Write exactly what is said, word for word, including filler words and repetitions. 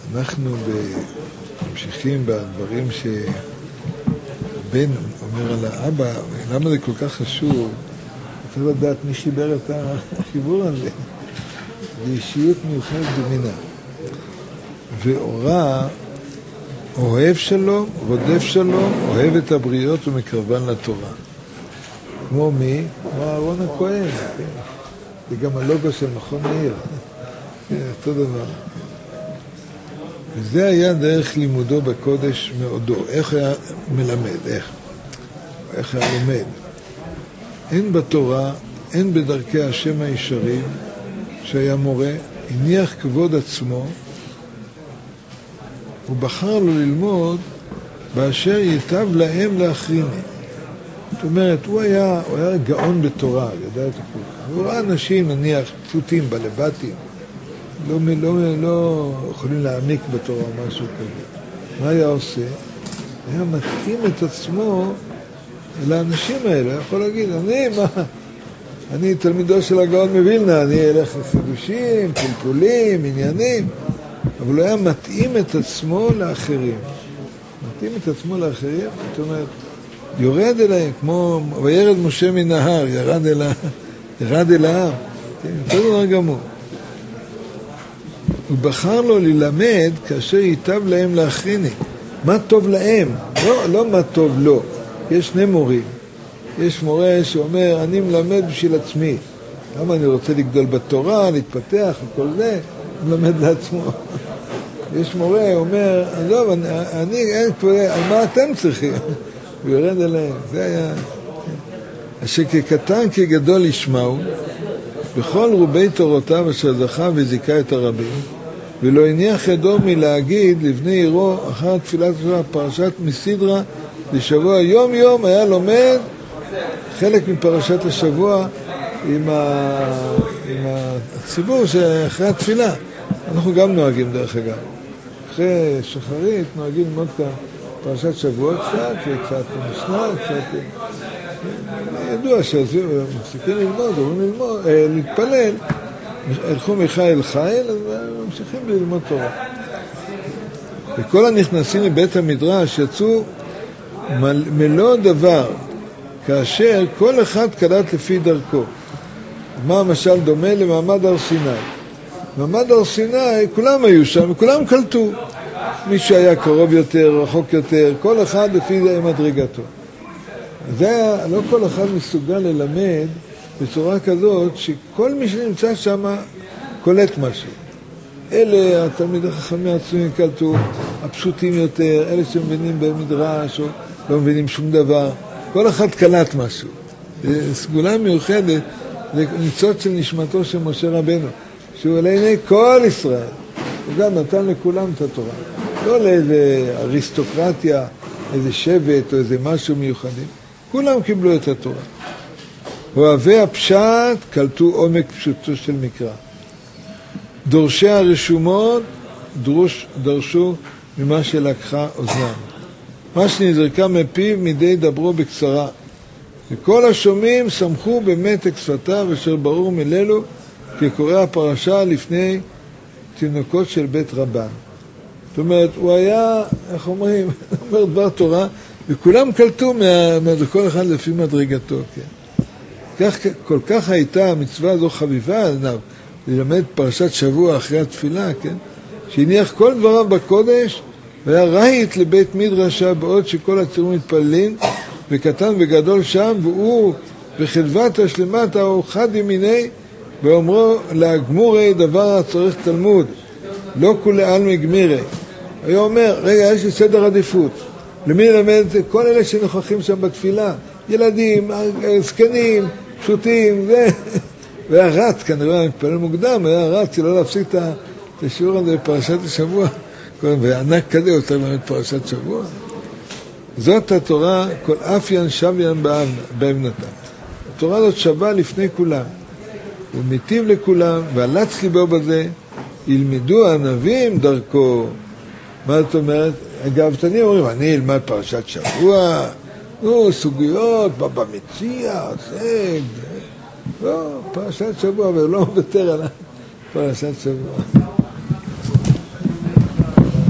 אנחנו ממשיכים בדברים שבן אומר על האבא, למה זה כל כך חשוב? צריך לדעת מי חיבר את החיבור הזה. זה אישיות מיוחדת במינה. ואורה אוהב שלום, רודף שלום, אוהב את הבריות ומקרבן לתורה. כמו מי? כמו אהרון הכהן. זה גם הלוגו של מכון מאיר. אותו דבר. וזה היה דרך לימודו בקודש מאודו. איך היה מלמד? איך? איך היה לומד? אין בתורה, אין בדרכי השם הישרים שהיה מורה, הניח כבוד עצמו, הוא בחר לו ללמוד באשר ייטב להם להחריני. זאת אומרת, הוא היה, הוא היה גאון בתורה, ידע את הכול. הוא ראה אנשים, נניח, פשוטים, בלבטים, לא, לא, לא יכולים להעמיק בתורה או משהו כזה. מה היה עושה? היה מתאים את עצמו לאנשים האלה. הוא יכול להגיד, אני, מה? אני תלמידו של הגאון מווילנה, אני אלך לחידושים, פלפולים, עניינים, אבל הוא היה מתאים את עצמו לאחרים. מתאים את עצמו לאחרים, זאת אומרת, יורד אליהם, כמו וירד משה מן ההר, ירד אל, ירד אל העם. כן, זה דבר גמור. הוא בחר לו ללמד כאשר ייטב להם להכריני. מה טוב להם? לא, לא מה טוב לו. יש שני מורים. יש מורה שאומר, אני מלמד בשביל עצמי. למה אני רוצה לגדול בתורה, להתפתח וכל זה, מלמד לעצמו. יש מורה, אומר, עזוב, אני, אני אין פה, מה אתם צריכים? הוא יורד אליהם. זה היה... אשר כקטן כגדול ישמעו, בכל רובי תורותיו אשר זכה וזיקה את הרבים, ולא הניח ידו מלהגיד לבני עירו אחר תפילת השבוע פרשת מסדרה לשבוע יום יום היה לומד חלק מפרשת השבוע עם, ה... עם הציבור שאחרי התפילה. אנחנו גם נוהגים דרך אגב. אחרי שחרית נוהגים ללמוד כאן פרשת שבוע קצת, קצת משנה, קצת... ידוע שמפסיקים ללמוד, אומרים ללמוד, אה, להתפלל, הלכו מחיל חיל, אז ממשיכים ללמוד תורה. וכל הנכנסים מבית המדרש יצאו מל, מלוא דבר, כאשר כל אחד קלט לפי דרכו. מה המשל דומה למעמד הר סיני? מעמד הר סיני, כולם היו שם, וכולם קלטו. מי שהיה קרוב יותר, רחוק יותר, כל אחד לפי מדרגתו. זה היה, לא כל אחד מסוגל ללמד בצורה כזאת שכל מי שנמצא שם קולט משהו. אלה התלמיד החכמים עצמם קלטו, הפשוטים יותר, אלה שמבינים במדרש או לא מבינים שום דבר. כל אחד קלט משהו. סגולה מיוחדת זה ניצוץ של נשמתו של משה רבנו, שהוא לעיני כל ישראל. הוא גם נתן לכולם את התורה. לא לאיזה אריסטוקרטיה, איזה שבט או איזה משהו מיוחדים. כולם קיבלו את התורה. אוהבי הפשט קלטו עומק פשוטו של מקרא. דורשי הרשומות דרוש, דרשו ממה שלקחה אוזנם. מה שנזרקה מפיו מדי דברו בקצרה. וכל השומעים שמחו במתק שפתיו אשר ברור מללו כקורא הפרשה לפני תינוקות של בית רבן. זאת אומרת, הוא היה, איך אומרים, אומר דבר תורה, וכולם קלטו כל אחד לפי מדרגתו. כן. כך, כל כך הייתה המצווה הזו חביבה עליו, ללמד פרשת שבוע אחרי התפילה, כן? שהניח כל דבריו בקודש, והיה רהיט לבית מדרשה בעוד שכל הצירים מתפללים, וקטן וגדול שם, והוא בחדוות השלמת הוא חד ימיני, ואומרו להגמורי דבר הצורך תלמוד, לא כולי עלמי גמירי. היה אומר, רגע, יש לי סדר עדיפות. למי ללמד את כל אלה שנוכחים שם בתפילה? ילדים, זקנים, פשוטים, ו... והיה רץ, כנראה, מתפלל מוקדם, היה רץ, לא להפסיק את השיעור הזה בפרשת השבוע. וענק כזה הוא צריך ללמד פרשת שבוע. זאת התורה, כל אפיין שוויין באבנתה. התורה הזאת שווה לפני כולם. הוא מיטיב לכולם, ועלץ ליבו בזה, ילמדו הענבים דרכו. מה זאת אומרת? הגאוותנים אומרים, אני אלמד פרשת שבוע, נו, סוגיות, בבא מציע, זה, לא, פרשת שבוע, ולא מוותר על פרשת שבוע.